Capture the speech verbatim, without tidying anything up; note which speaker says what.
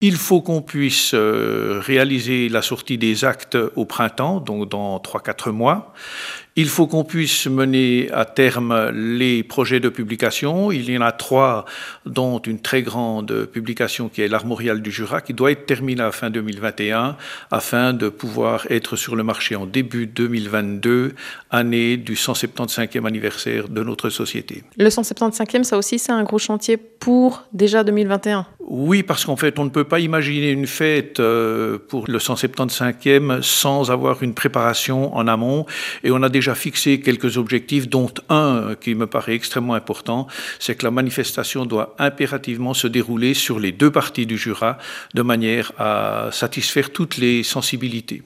Speaker 1: Il faut qu'on puisse euh, réaliser la sortie des actes au printemps, donc dans trois quatre mois. Il faut qu'on puisse mener à terme les projets de publication. Il y en a trois, dont une très grande publication qui est l'Armorial du Jura, qui doit être terminée à fin deux mille vingt et un, afin de pouvoir être sur le marché en début deux mille vingt-deux, année du cent soixante-quinzième anniversaire de notre société.
Speaker 2: Le cent soixante-quinzième, ça aussi, c'est un gros chantier pour déjà deux mille vingt et un.
Speaker 1: Oui, parce qu'en fait, on ne peut pas imaginer une fête pour le cent soixante-quinzième sans avoir une préparation en amont. Et on a déjà fixé quelques objectifs, dont un qui me paraît extrêmement important, c'est que la manifestation doit impérativement se dérouler sur les deux parties du Jura, de manière à satisfaire toutes les sensibilités.